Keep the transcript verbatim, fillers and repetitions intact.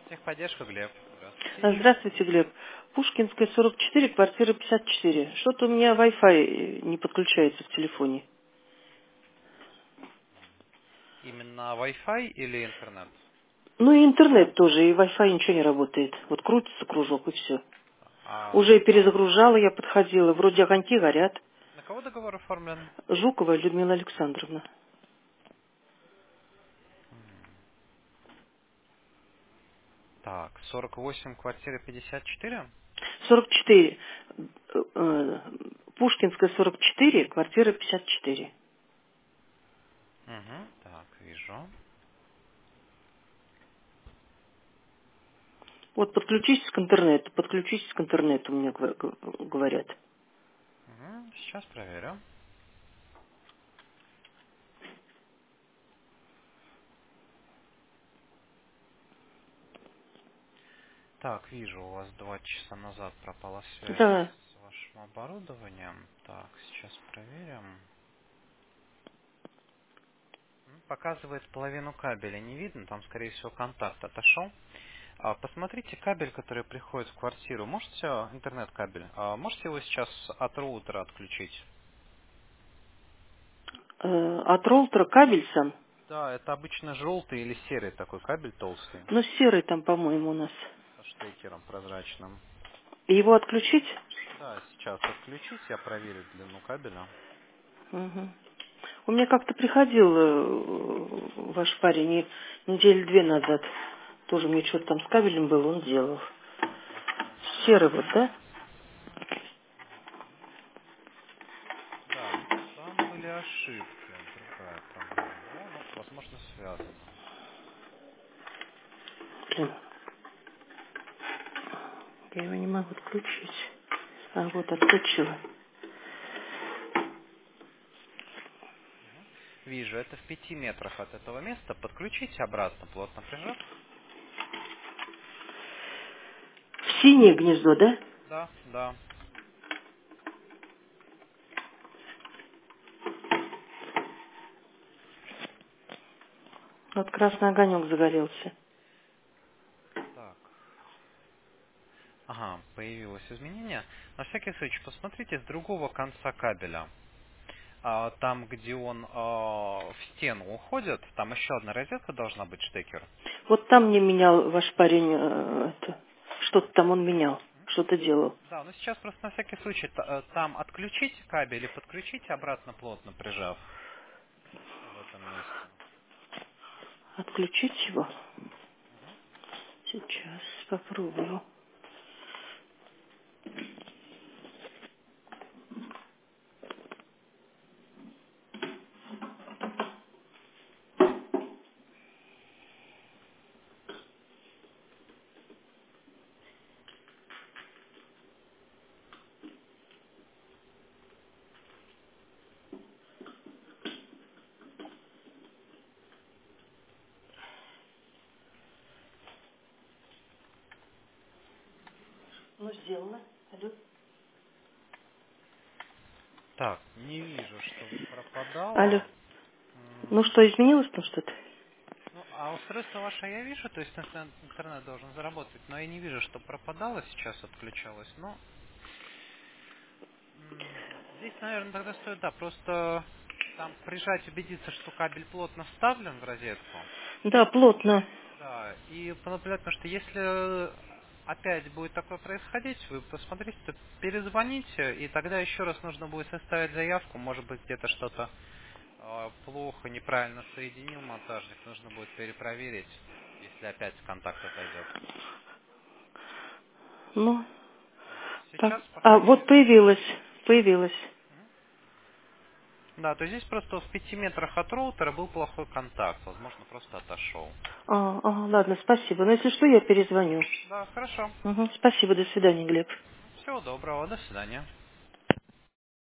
Техподдержка, Глеб. Здравствуйте. А, Здравствуйте, Глеб. Пушкинская, сорок четыре, квартира пятьдесят четыре. Что-то у меня Wi-Fi не подключается в телефоне. Именно Wi-Fi или интернет? Ну и интернет тоже, и Wi-Fi ничего не работает. Вот крутится кружок и все. А Уже кто? перезагружала, я подходила, вроде огоньки горят. На кого договор оформлен? Жукова Людмила Александровна. Так, сорок восемь, квартира пятьдесят четыре? сорок четыре. Э, э, Пушкинская, сорок четыре, квартира пятьдесят четыре. Угу, так, вижу. Вот подключитесь к интернету, подключитесь к интернету, мне гва- г- говорят. Угу, сейчас проверю. Так, вижу, у вас два часа назад пропала связь Да. с вашим оборудованием. Так, сейчас проверим. М, Показывает половину кабеля, не видно, там, скорее всего, контакт отошел. А, Посмотрите кабель, который приходит в квартиру. Можете, интернет-кабель, а, можете его сейчас от роутера отключить? Э, От роутера кабель сам. Да, это обычно желтый или серый такой кабель толстый, Ну, серый там, по-моему, у нас. со штекером прозрачным. Его отключить? Да, сейчас отключить, я проверю длину кабеля. Мгм. У меня как-то приходил э, ваш парень и недели две назад. Тоже мне что-то там с кабелем было, он делал. Серый вот, да? Да, ну там были ошибки, другая проблема была, но, возможно, связано. Блин, я его не могу отключить. А вот отключила. Вижу, это в пяти метрах от этого места. Подключите обратно, плотно прижав. В синее гнездо, да? Да, да. Вот красный огонек загорелся. Так. Ага, появилось изменение. На всякий случай, посмотрите с другого конца кабеля. А, там, где он а, в стену уходит, там еще одна розетка должна быть, штекер. Вот там мне менял ваш парень, э, это, что-то там он менял, что-то делал. Да, но сейчас просто на всякий случай та- э, там отключить кабель и подключите обратно, плотно прижав в этом месте. Отключить его? Сейчас попробую. Ну, сделала. Алло. Так, не вижу, чтобы Алло. пропадало. Ну М, что, изменилось там что-то? Ну, а устройство ваше я вижу, то есть интернет, интернет должен заработать, но я не вижу, что пропадало сейчас, отключалось. Но м, здесь, наверное, тогда стоит, да, просто там прижать, убедиться, что кабель плотно вставлен в розетку. Да, плотно. Да, и понаблюдать, потому что если опять будет такое происходить, вы посмотрите, то перезвоните, и тогда еще раз нужно будет составить заявку, может быть, где-то что-то э, плохо, неправильно соединил монтажник, нужно будет перепроверить, если опять контакт отойдет. Ну, так. Сейчас, по А, крайней вот мере... появилась. Появилась. Мгм. Да, то здесь просто в пяти метрах от роутера был плохой контакт, возможно, просто отошел. А, ага, ладно, спасибо. Но если что, я перезвоню. Да, хорошо. Угу, спасибо, до свидания, Глеб. Всего доброго, до свидания.